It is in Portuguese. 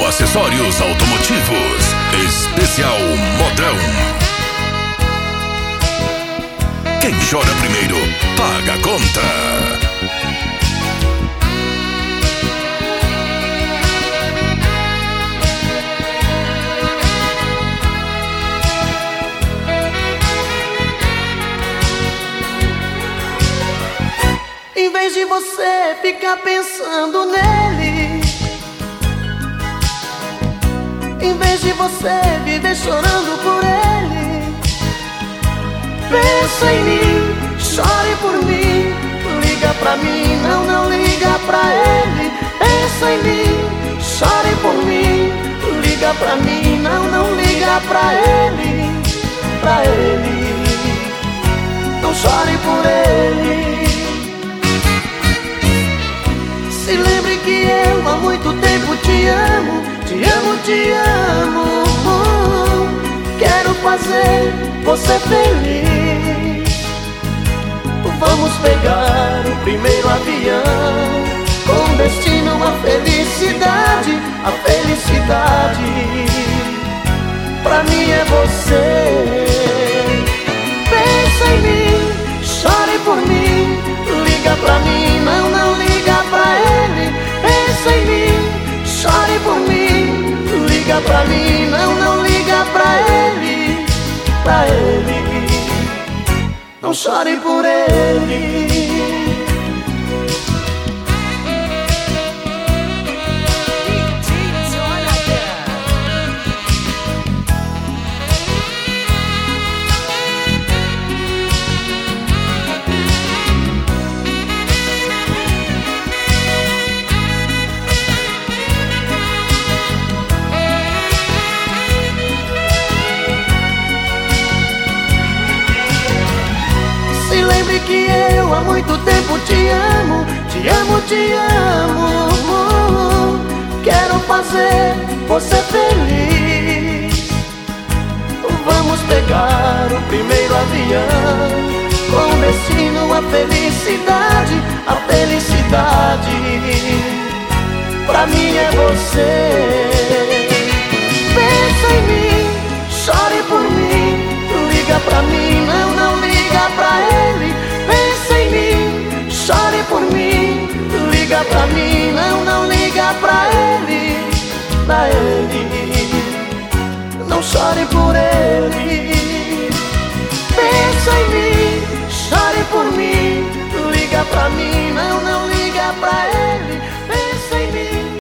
Acessórios automotivos, especial modão. Quem chora primeiro, paga a conta. Em vez de você ficar pensando nele, em vez de você viver chorando por ele, pensa em mim, chore por mim, liga pra mim, não liga pra ele. Pensa em mim, chore por mim, liga pra mim, não liga pra ele, pra ele. Não chore por ele. Se lembre que eu há muito tempo te amo, te amo, te amo. Quero fazer você feliz. Vamos pegar o primeiro avião, com destino à felicidade, a felicidade. Pra mim é você. Pensa em mim, chore por mim, liga pra mim, não liga pra ele. Pensa em mim, chore por mim, liga pra mim, não liga pra ele, pra ele. Não chore por ele. Se lembre que eu há muito tempo te amo, te amo, te amo. Quero fazer você feliz. Vamos pegar o primeiro avião, com destino à felicidade, a felicidade. Pra mim é você. Pensa em mim, chore por mim, liga pra mim, não liga pra ele. Pensa em mim, chore por mim, liga pra mim, não liga pra ele, pra ele. Não chore por ele. Pensa em mim, chore por mim, liga pra mim, não liga pra